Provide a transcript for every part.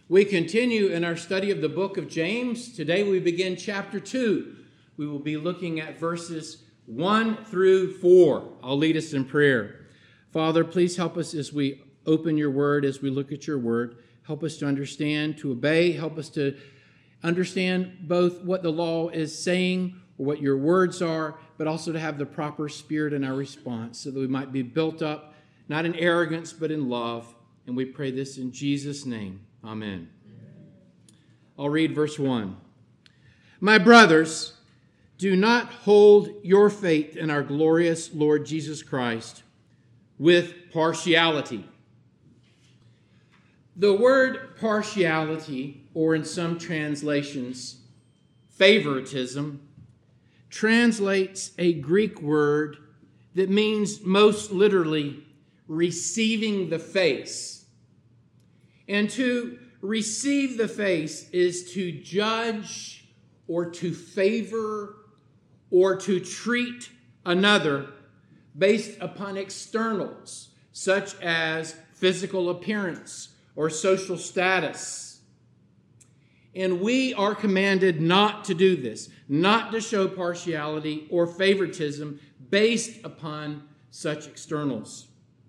We continue in our study of the book of James. Today we begin chapter 2. We will be looking at verses 1 through 4. I'll lead us in prayer. Father, please help us as we open your word, as we look at your word. Help us to understand, to obey. Help us to understand both what the law is saying, or what your words are, but also to have the proper spirit in our response so that we might be built up, not in arrogance, but in love. And we pray this in Jesus' name. Amen. I'll read verse 1. My brothers, do not hold your faith in our glorious Lord Jesus Christ with partiality. The word partiality, or in some translations, favoritism, translates a Greek word that means most literally receiving the face. And to receive the face is to judge or to favor or to treat another based upon externals, such as physical appearance or social status. And we are commanded not to do this, not to show partiality or favoritism based upon such externals.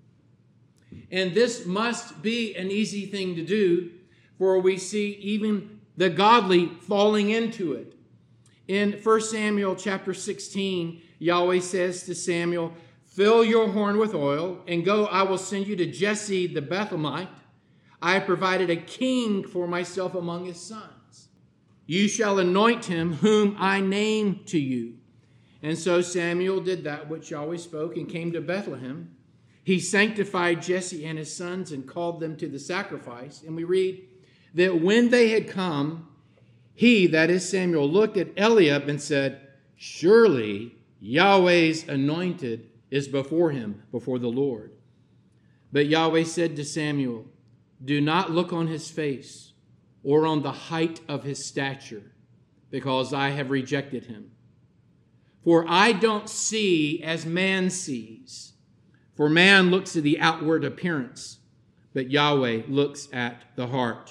And this must be an easy thing to do, for we see even the godly falling into it. In 1 Samuel chapter 16, Yahweh says to Samuel, fill your horn with oil, and go, I will send you to Jesse the Bethlehemite. I have provided a king for myself among his sons. You shall anoint him whom I name to you. And so Samuel did that which Yahweh spoke and came to Bethlehem. He sanctified Jesse and his sons and called them to the sacrifice. And we read that when they had come, he, that is Samuel, looked at Eliab and said, surely Yahweh's anointed is before him, before the Lord. But Yahweh said to Samuel, do not look on his face or on the height of his stature, because I have rejected him. For I don't see as man sees. For man looks at the outward appearance, but Yahweh looks at the heart.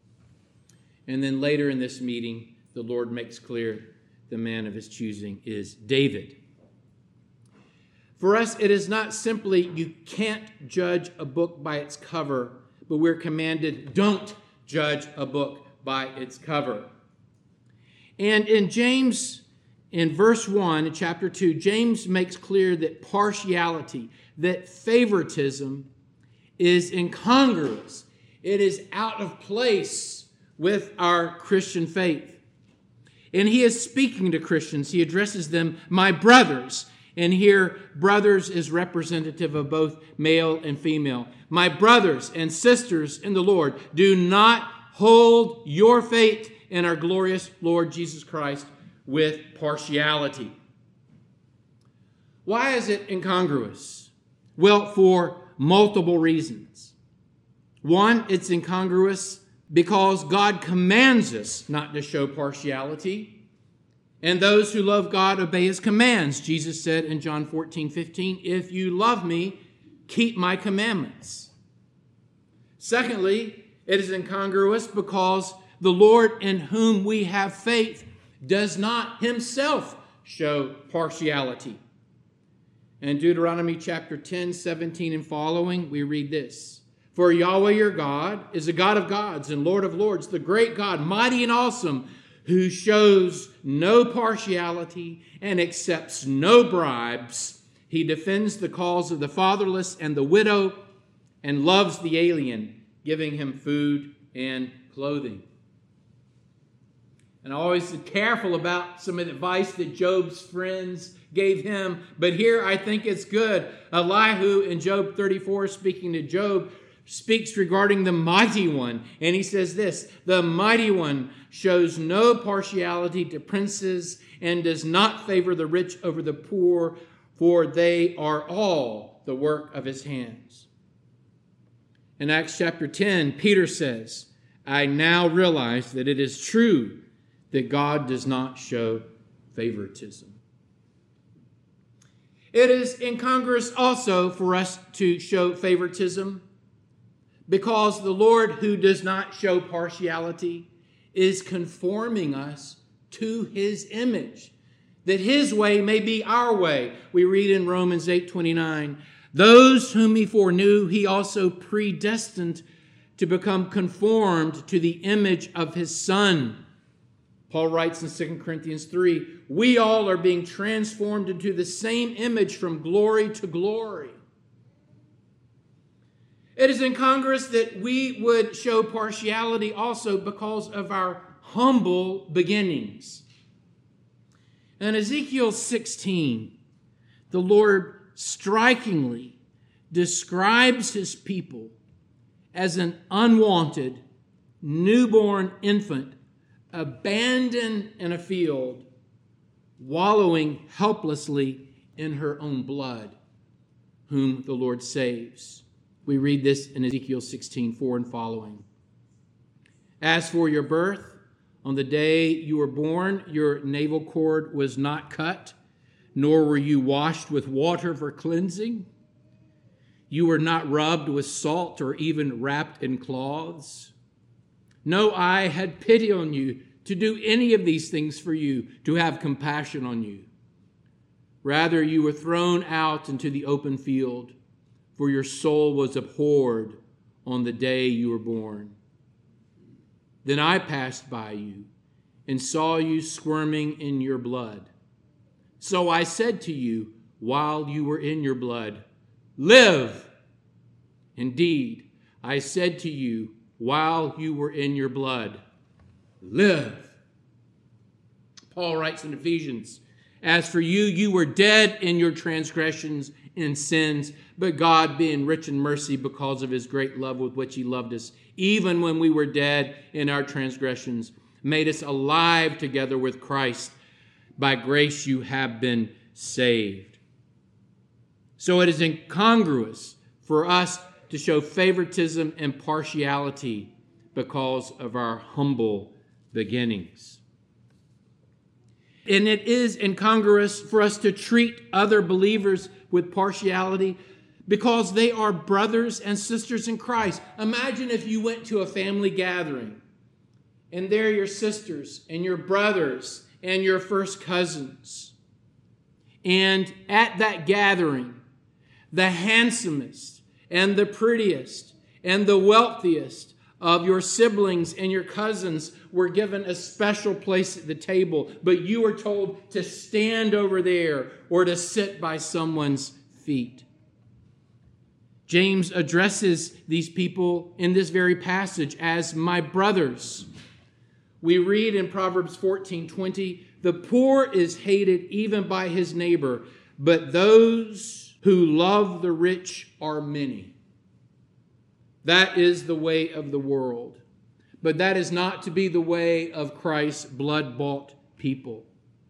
And then later in this meeting, the Lord makes clear the man of his choosing is David. For us, it is not simply you can't judge a book by its cover, but we're commanded don't judge a book by its cover. And in James, in verse 1, in chapter 2, James makes clear that partiality, that favoritism is incongruous. It is out of place with our Christian faith. And he is speaking to Christians. He addresses them, my brothers. And here, brothers is representative of both male and female. My brothers and sisters in the Lord, do not hold your faith in our glorious Lord Jesus Christ with partiality. Why is it incongruous? Well, for multiple reasons. One, it's incongruous because God commands us not to show partiality. And those who love God obey his commands. Jesus said in John 14:15, if you love me, keep my commandments. Secondly, it is incongruous because the Lord in whom we have faith does not himself show partiality. In Deuteronomy chapter 10, 17 and following, we read this. For Yahweh your God is a God of gods and Lord of lords, the great God, mighty and awesome, who shows no partiality and accepts no bribes. He defends the cause of the fatherless and the widow and loves the alien, giving him food and clothing. And I always am careful about some of the advice that Job's friends gave him. But here I think it's good. Elihu in Job 34, speaking to Job, speaks regarding the mighty one. And he says this, the mighty one shows no partiality to princes and does not favor the rich over the poor, for they are all the work of his hands. In Acts chapter 10, Peter says, I now realize that it is true that God does not show favoritism. It is incongruous also for us to show favoritism because the Lord, who does not show partiality, is conforming us to his image, that his way may be our way. We read in Romans 8:29, those whom he foreknew, he also predestined to become conformed to the image of his Son. Paul writes in 2 Corinthians 3, we all are being transformed into the same image from glory to glory. It is incongruous that we would show partiality also because of our humble beginnings. In Ezekiel 16, the Lord strikingly describes his people as an unwanted, newborn infant abandoned in a field, wallowing helplessly in her own blood, whom the Lord saves. We read this in Ezekiel 16:4 and following. As for your birth, on the day you were born, your navel cord was not cut, nor were you washed with water for cleansing. You were not rubbed with salt or even wrapped in cloths. No eye had pity on you to do any of these things for you, to have compassion on you. Rather, you were thrown out into the open field, for your soul was abhorred on the day you were born. Then I passed by you and saw you squirming in your blood. So I said to you, while you were in your blood, live. Indeed, I said to you, while you were in your blood, live. Paul writes in Ephesians, as for you, you were dead in your transgressions and sins, but God, being rich in mercy because of his great love with which he loved us, even when we were dead in our transgressions, made us alive together with Christ. By grace you have been saved. So it is incongruous for us to show favoritism and partiality because of our humble beginnings. And it is incongruous for us to treat other believers with partiality because they are brothers and sisters in Christ. Imagine if you went to a family gathering and they're your sisters and your brothers and your first cousins. And at that gathering, the handsomest and the prettiest and the wealthiest of your siblings and your cousins were given a special place at the table, but you were told to stand over there or to sit by someone's feet. James addresses these people in this very passage as my brothers. We read in Proverbs 14:20, the poor is hated even by his neighbor, but those who love the rich are many. That is the way of the world. But that is not to be the way of Christ's blood-bought people.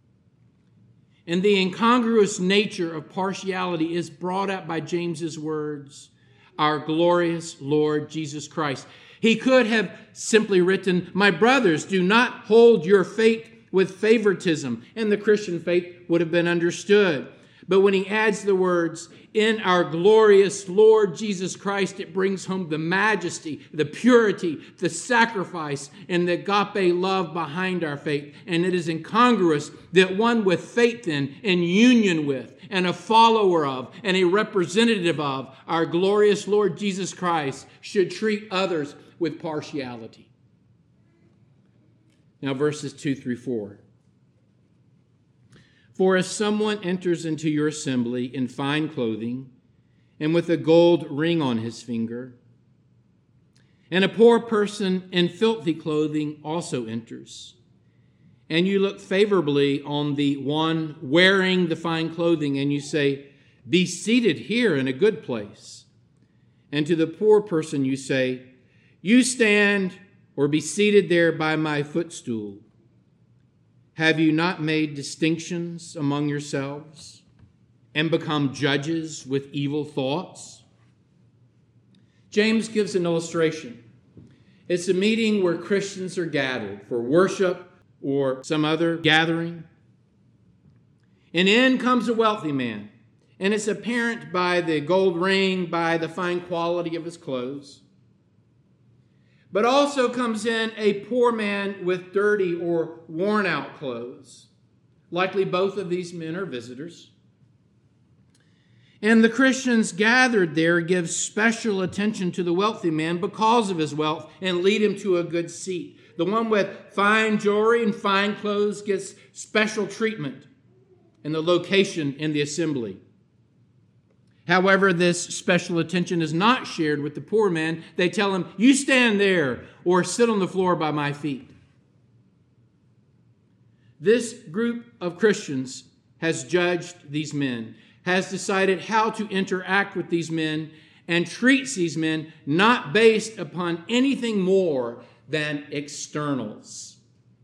And the incongruous nature of partiality is brought out by James's words, our glorious Lord Jesus Christ. He could have simply written, my brothers, do not hold your faith with favoritism, and the Christian faith would have been understood. But when he adds the words, in our glorious Lord Jesus Christ, it brings home the majesty, the purity, the sacrifice, and the agape love behind our faith. And it is incongruous that one with faith in union with, and a follower of, and a representative of our glorious Lord Jesus Christ should treat others with partiality. Now verses 2-4. For if someone enters into your assembly in fine clothing and with a gold ring on his finger, and a poor person in filthy clothing also enters, and you look favorably on the one wearing the fine clothing, and you say, be seated here in a good place. And to the poor person you say, you stand or be seated there by my footstool. Have you not made distinctions among yourselves and become judges with evil thoughts? James gives an illustration. It's a meeting where Christians are gathered for worship or some other gathering. And in comes a wealthy man, and it's apparent by the gold ring, by the fine quality of his clothes. but also comes in a poor man with dirty or worn out clothes. Likely both of these men are visitors. And the Christians gathered there give special attention to the wealthy man because of his wealth and lead him to a good seat. The one with fine jewelry and fine clothes gets special treatment in the location in the assembly. However, this special attention is not shared with the poor man. They tell him, "You stand there or sit on the floor by my feet." This group of Christians has judged these men, has decided how to interact with these men, and treats these men not based upon anything more than externals.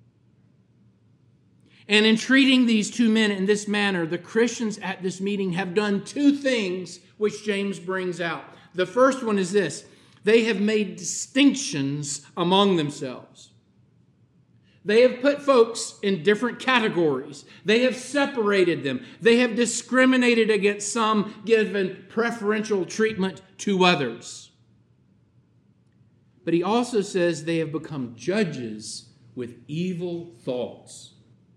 And in treating these two men in this manner, the Christians at this meeting have done two things which James brings out. The first one is this: they have made distinctions among themselves. They have put folks in different categories. They have separated them. They have discriminated against some, given preferential treatment to others. But he also says they have become judges with evil thoughts.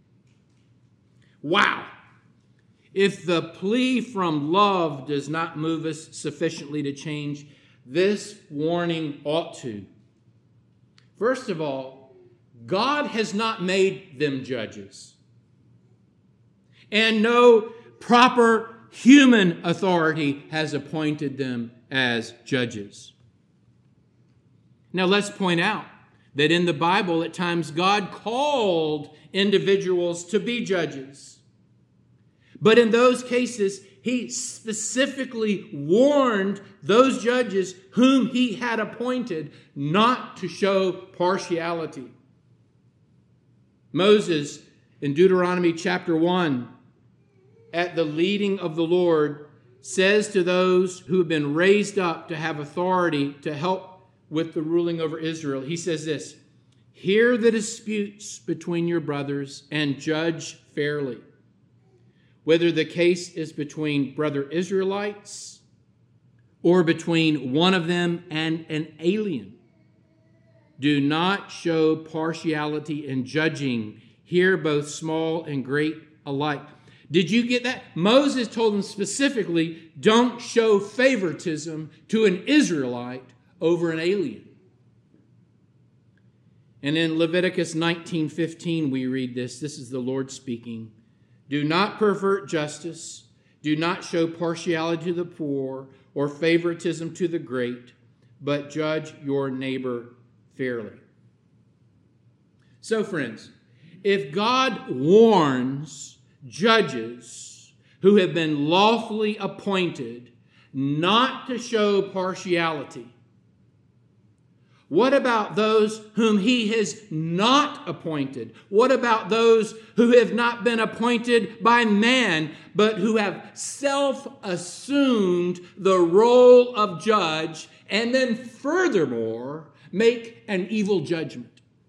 Wow! If the plea from love does not move us sufficiently to change, this warning ought to. First of all, God has not made them judges. And no proper human authority has appointed them as judges. Now let's point out that in the Bible at times God called individuals to be judges. But in those cases, he specifically warned those judges whom he had appointed not to show partiality. Moses, in Deuteronomy chapter 1, at the leading of the Lord, says to those who have been raised up to have authority to help with the ruling over Israel, he says this: "Hear the disputes between your brothers and judge fairly, whether the case is between brother Israelites or between one of them and an alien. Do not show partiality in judging. Hear both small and great alike." Did you get that? Moses told them specifically, don't show favoritism to an Israelite over an alien. And in Leviticus 19:15 we read this. This is the Lord speaking. "Do not pervert justice. Do not show partiality to the poor or favoritism to the great, but judge your neighbor fairly." So, friends, if God warns judges who have been lawfully appointed not to show partiality, what about those whom he has not appointed? What about those who have not been appointed by man, but who have self-assumed the role of judge and then furthermore make an evil judgment?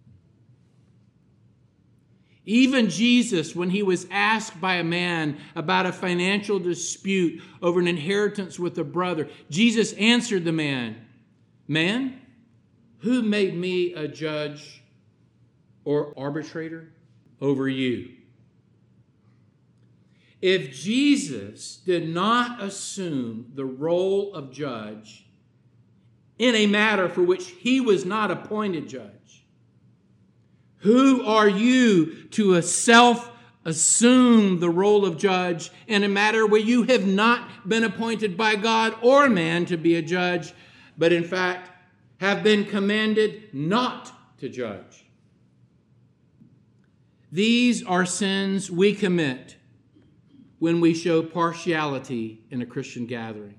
Even Jesus, when he was asked by a man about a financial dispute over an inheritance with a brother, Jesus answered the man, "Man, who made me a judge or arbitrator over you?" If Jesus did not assume the role of judge in a matter for which he was not appointed judge, who are you to self-assume the role of judge in a matter where you have not been appointed by God or man to be a judge, but in fact have been commanded not to judge? These are sins we commit when we show partiality in a Christian gathering.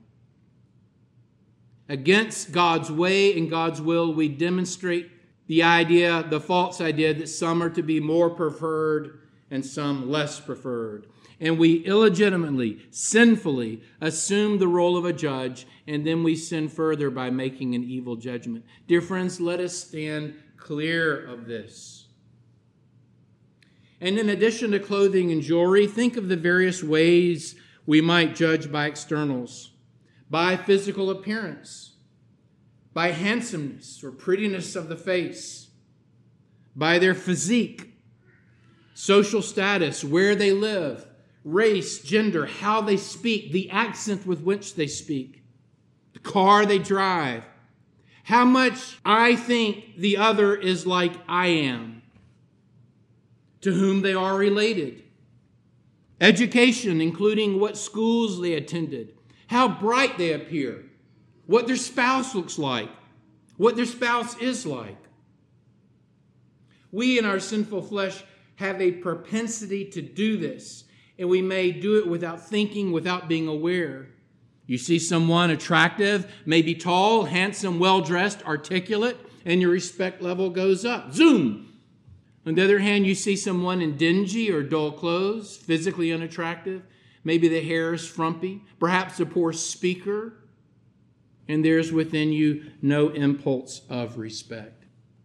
Against God's way and God's will, we demonstrate the false idea that some are to be more preferred and some less preferred. And we illegitimately, sinfully assume the role of a judge, and then we sin further by making an evil judgment. Dear friends, let us stand clear of this. And in addition to clothing and jewelry, think of the various ways we might judge by externals, by physical appearance, by handsomeness or prettiness of the face, by their physique, social status, where they live, race, gender, how they speak, the accent with which they speak, the car they drive, how much I think the other is like I am, to whom they are related. Education, including what schools they attended, how bright they appear, what their spouse looks like, what their spouse is like. We in our sinful flesh have a propensity to do this, and we may do it without thinking, without being aware. You see someone attractive, maybe tall, handsome, well-dressed, articulate, and your respect level goes up. Zoom! On the other hand, you see someone in dingy or dull clothes, physically unattractive. Maybe the hair is frumpy, perhaps a poor speaker, and there's within you no impulse of respect.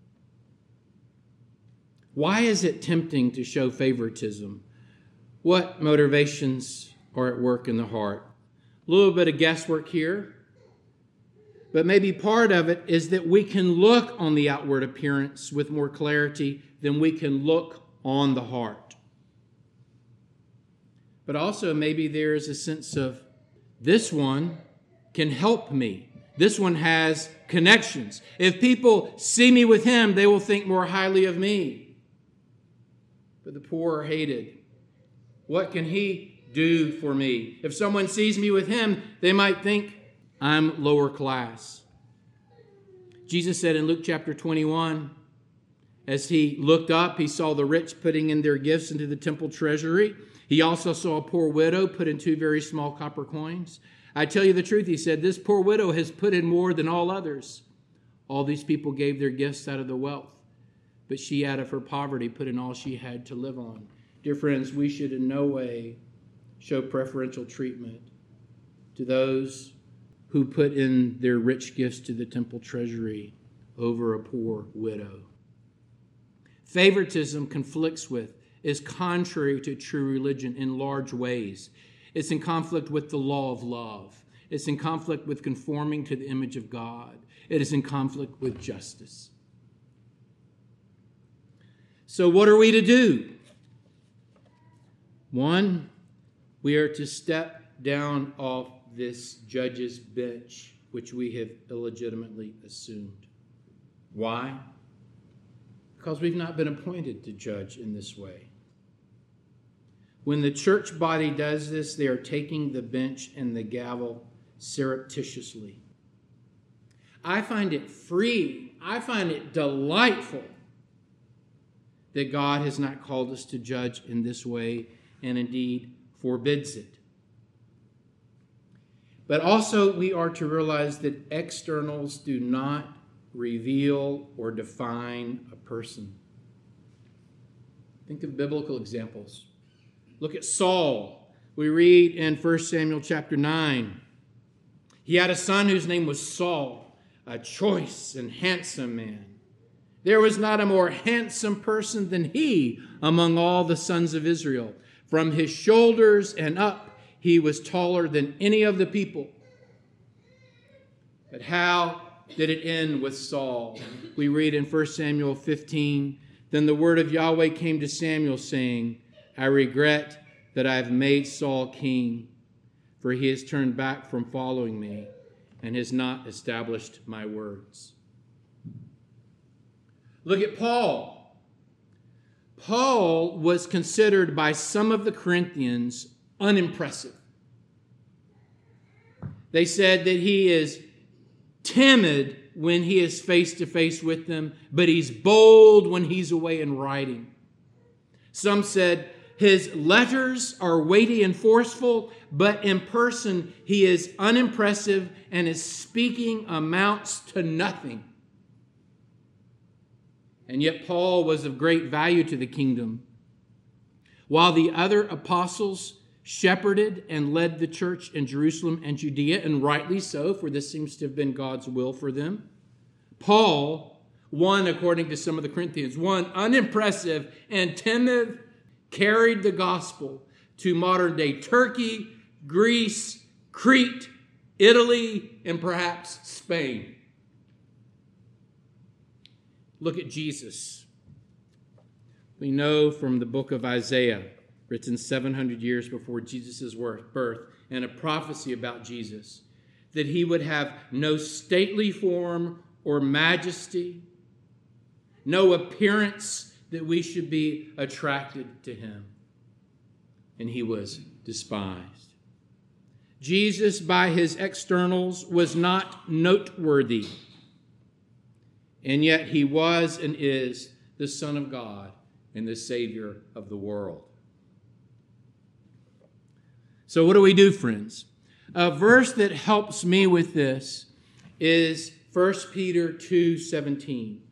Why is it tempting to show favoritism? What motivations are at work in the heart? A little bit of guesswork here, but maybe part of it is that we can look on the outward appearance with more clarity than we can look on the heart. But also maybe there is a sense of, this one can help me. This one has connections. If people see me with him, they will think more highly of me. But the poor are hated. What can he do for me? If someone sees me with him, they might think I'm lower class. Jesus said in Luke chapter 21, as he looked up, he saw the rich putting in their gifts into the temple treasury. He also saw a poor widow put in 2 very small copper coins. I tell you the truth, he said, this poor widow has put in more than all others. All these people gave their gifts out of their wealth, but she out of her poverty put in all she had to live on. Dear friends, we should in no way show preferential treatment to those who put in their rich gifts to the temple treasury over a poor widow. Favoritism conflicts with, is contrary to true religion in large ways. It's in conflict with the law of love. It's in conflict with conforming to the image of God. It is in conflict with justice. So what are we to do? 1, we are to step down off this judge's bench, which we have illegitimately assumed. Why? Because we've not been appointed to judge in this way. When the church body does this, they are taking the bench and the gavel surreptitiously. I find it freeing. I find it delightful that God has not called us to judge in this way and indeed forbids it. But also we are to realize that externals do not reveal or define a person. Think of biblical examples. Look at Saul. We read in 1 Samuel chapter 9. He had a son whose name was Saul, a choice and handsome man. There was not a more handsome person than he among all the sons of Israel. From his shoulders and up, he was taller than any of the people. But how did it end with Saul? We read in 1 Samuel 15, then the word of Yahweh came to Samuel, saying, I regret that I have made Saul king, for he has turned back from following me and has not established my words. Look at Paul. Paul was considered by some of the Corinthians unimpressive. They said that he is timid when he is face to face with them, but he's bold when he's away and writing. Some said his letters are weighty and forceful, but in person he is unimpressive and his speaking amounts to nothing. And yet Paul was of great value to the kingdom. While the other apostles shepherded and led the church in Jerusalem and Judea, and rightly so, for this seems to have been God's will for them, Paul, one, according to some of the Corinthians, one unimpressive and timid, carried the gospel to modern-day Turkey, Greece, Crete, Italy, and perhaps Spain. look at Jesus. We know from the book of Isaiah, written 700 years before Jesus' birth, and a prophecy about Jesus, that he would have no stately form or majesty, no appearance that we should be attracted to him. And he was despised. Jesus, by his externals, was not noteworthy. And yet he was and is the Son of God and the Savior of the world. So what do we do, friends? A verse that helps me with this is 1 Peter 2:17.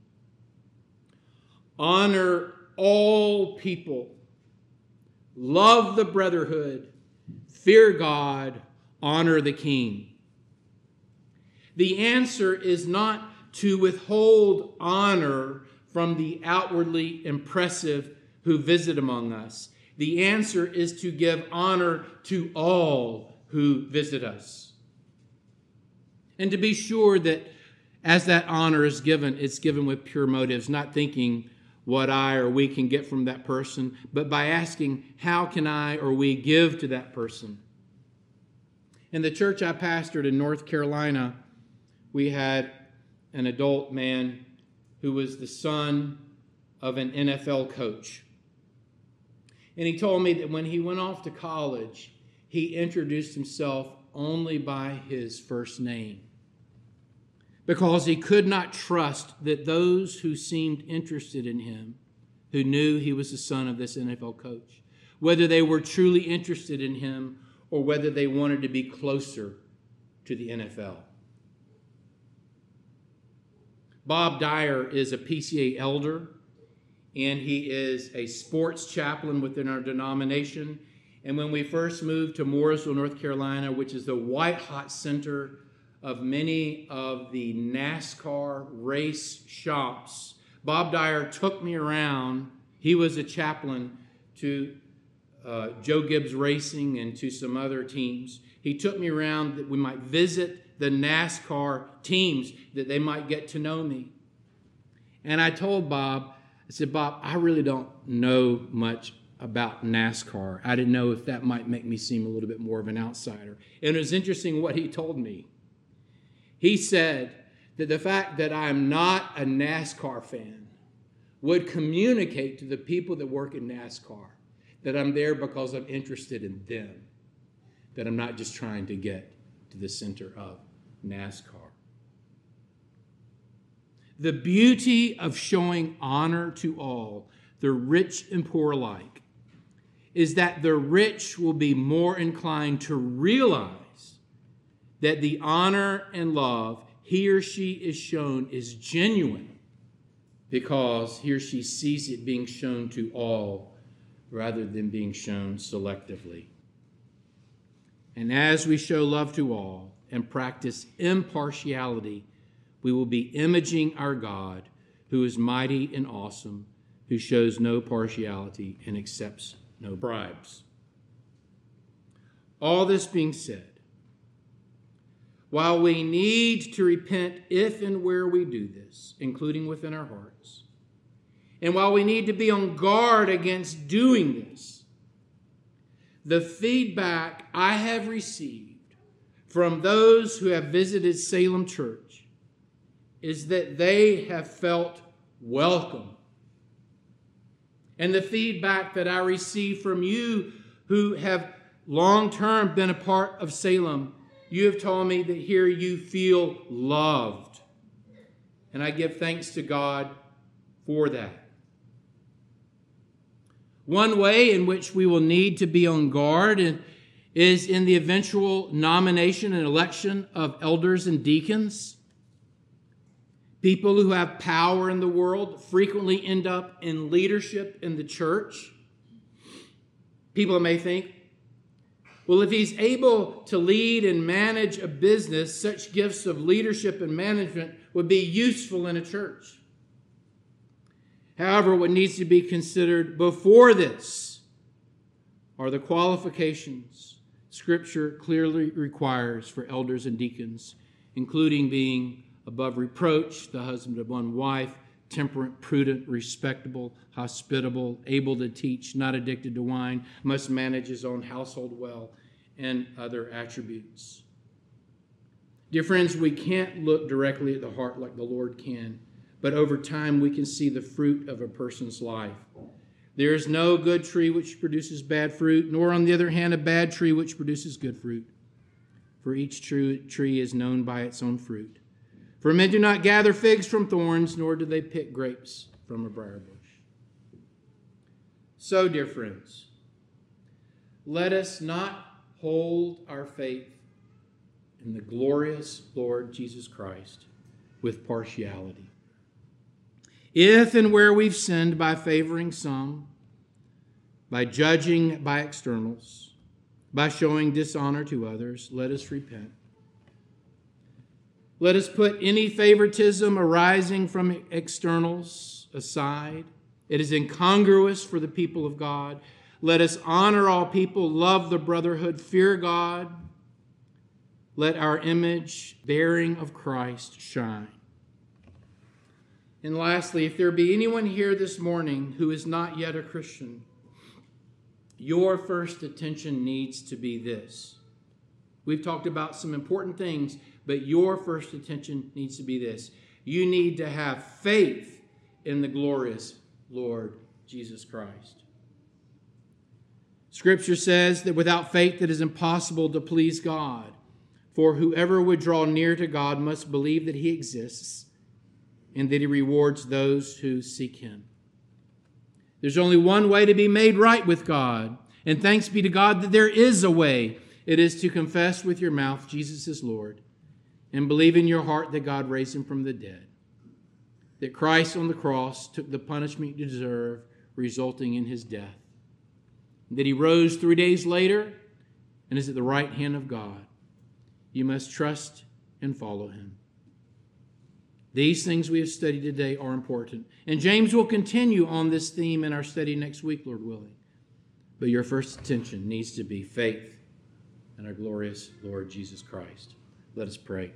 Honor all people, love the brotherhood, fear God, honor the king. The answer is not to withhold honor from the outwardly impressive who visit among us. The answer is to give honor to all who visit us. And to be sure that as that honor is given, it's given with pure motives, not thinking what I or we can get from that person, but by asking, how can I or we give to that person? In the church I pastored in North Carolina, we had an adult man who was the son of an NFL coach. And he told me that when he went off to college, he introduced himself only by his first name, because he could not trust that those who seemed interested in him, who knew he was the son of this NFL coach, whether they were truly interested in him or whether they wanted to be closer to the NFL. Bob Dyer is a PCA elder, and he is a sports chaplain within our denomination. And when we first moved to Mooresville, North Carolina, which is the white-hot center of many of the NASCAR race shops, Bob Dyer took me around. He was a chaplain to Joe Gibbs Racing and to some other teams. He took me around that we might visit the NASCAR teams, that they might get to know me. And I told Bob, I said, Bob, I really don't know much about NASCAR. I didn't know if that might make me seem a little bit more of an outsider. And it was interesting what he told me. He said that the fact that I'm not a NASCAR fan would communicate to the people that work in NASCAR that I'm there because I'm interested in them, that I'm not just trying to get to the center of NASCAR. The beauty of showing honor to all, the rich and poor alike, is that the rich will be more inclined to realize that the honor and love he or she is shown is genuine because he or she sees it being shown to all rather than being shown selectively. And as we show love to all and practice impartiality, we will be imaging our God, who is mighty and awesome, who shows no partiality and accepts no bribes. All this being said, while we need to repent if and where we do this, including within our hearts, and while we need to be on guard against doing this, the feedback I have received from those who have visited Salem Church is that they have felt welcome. And the feedback that I receive from you who have long-term been a part of Salem, you have told me that here you feel loved. And I give thanks to God for that. One way in which we will need to be on guard is in the eventual nomination and election of elders and deacons. People who have power in the world frequently end up in leadership in the church. People may think, well, if he's able to lead and manage a business, such gifts of leadership and management would be useful in a church. However, what needs to be considered before this are the qualifications Scripture clearly requires for elders and deacons, including being above reproach, the husband of one wife, temperate, prudent, respectable, hospitable, able to teach, not addicted to wine, must manage his own household well, and other attributes. Dear friends, we can't look directly at the heart like the Lord can, but over time we can see the fruit of a person's life. There is no good tree which produces bad fruit, nor on the other hand a bad tree which produces good fruit. For each tree is known by its own fruit. For men do not gather figs from thorns, nor do they pick grapes from a briar bush. So, dear friends, let us not hold our faith in the glorious Lord Jesus Christ with partiality. If and where we've sinned by favoring some, by judging by externals, by showing dishonor to others, let us repent. Let us put any favoritism arising from externals aside. It is incongruous for the people of God. Let us honor all people, love the brotherhood, fear God. Let our image bearing of Christ shine. And lastly, if there be anyone here this morning who is not yet a Christian, your first attention needs to be this. We've talked about some important things, but your first attention needs to be this. You need to have faith in the glorious Lord Jesus Christ. Scripture says that without faith it is impossible to please God. For whoever would draw near to God must believe that he exists and that he rewards those who seek him. There's only one way to be made right with God, and thanks be to God that there is a way. It is to confess with your mouth Jesus is Lord and believe in your heart that God raised him from the dead, that Christ on the cross took the punishment you deserve, resulting in his death, that he rose 3 days later and is at the right hand of God. You must trust and follow him. These things we have studied today are important. And James will continue on this theme in our study next week, Lord willing. But your first attention needs to be faith in our glorious Lord Jesus Christ. Let us pray.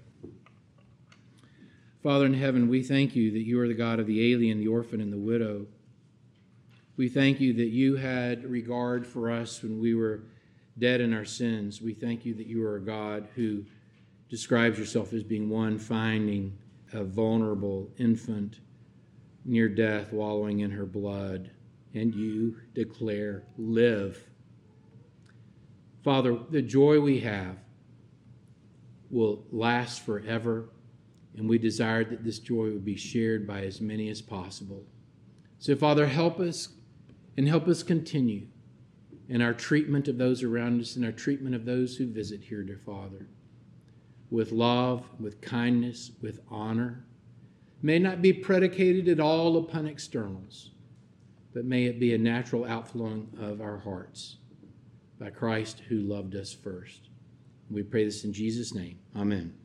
Father in heaven, we thank you that you are the God of the alien, the orphan, and the widow. We thank you that you had regard for us when we were dead in our sins. We thank you that you are a God who describes yourself as being one finding a vulnerable infant near death, wallowing in her blood, and you declare, live. Father, the joy we have will last forever, and we desire that this joy would be shared by as many as possible. So, Father, help us and help us continue in our treatment of those around us and our treatment of those who visit here, dear Father, with love, with kindness, with honor. May not be predicated at all upon externals, but may it be a natural outflowing of our hearts by Christ who loved us first. We pray this in Jesus' name. Amen.